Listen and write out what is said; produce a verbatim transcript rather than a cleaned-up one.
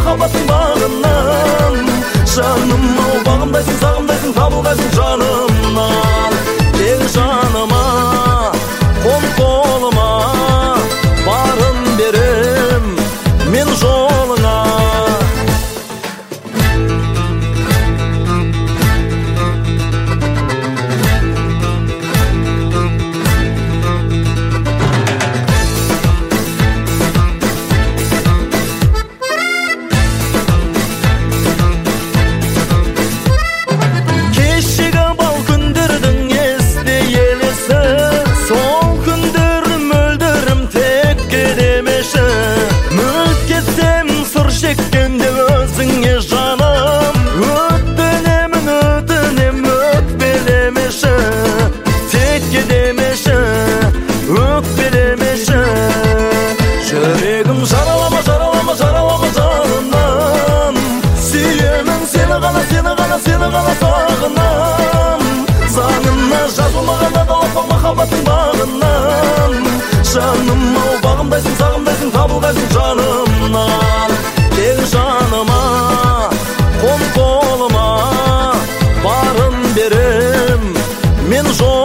махаббаттың бағынан. Жаным ау бағымдайсың, сағымдайсың, табылғайсың жанымнан. Кел жаныма, қол қолыма, барын берем мен жолыңа. Жүрегім жаралама, жаралама, жаралама жанымнан. Сүйемін сені ғана, сені ғана, сені ғана сағынам. Заңына жазылмаған адалдық махаббаттың бағынан. Жаным ау бағымдайсың, сағымдайсың, табылғайсың жанымнан. Кел жаныма, қол қолыма, барын берем мен жол